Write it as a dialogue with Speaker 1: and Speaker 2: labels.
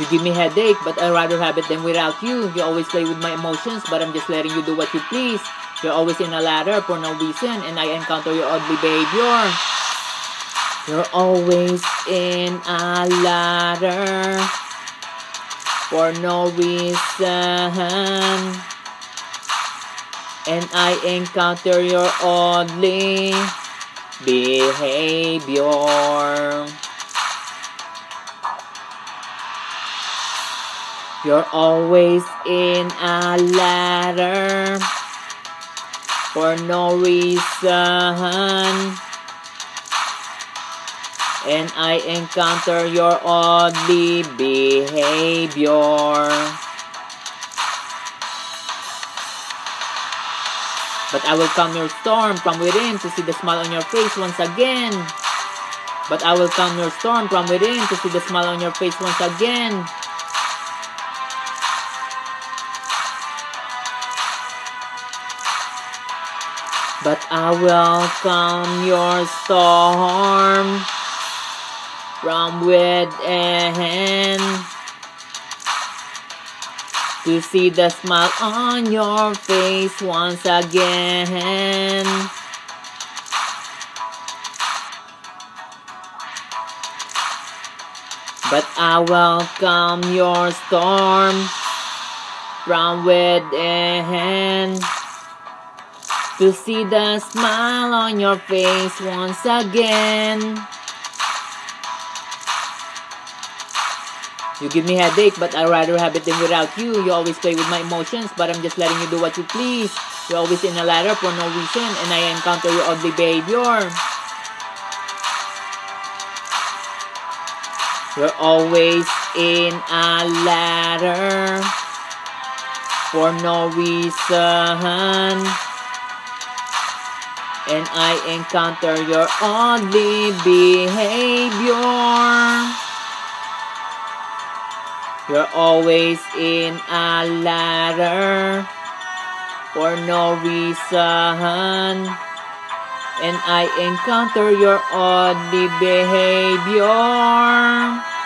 Speaker 1: You give me headache, but I'd rather have it than without you. You always play with my emotions, but I'm just letting you do what you please. You're always in a ladder for no reason, and I encounter your ugly behavior. You're always in a ladder for no reason, and I encounter your ugly behavior. You're always in a ladder for no reason, and I encounter your ugly behavior. But I will calm your storm from within to see the smile on your face once again. But I will calm your storm from within to see the smile on your face once again. But I will calm your storm from within to see the smile on your face once again. But I will calm your storm from within to see the smile on your face once again. You give me headache, but I'd rather have it than without you. You always play with my emotions, but I'm just letting you do what you please. You're always in a ladder for no reason, and I encounter your ugly behavior. You're always in a ladder for no reason, and I encounter your ugly behavior. You're always in a ladder for no reason, and I encounter your ugly behavior.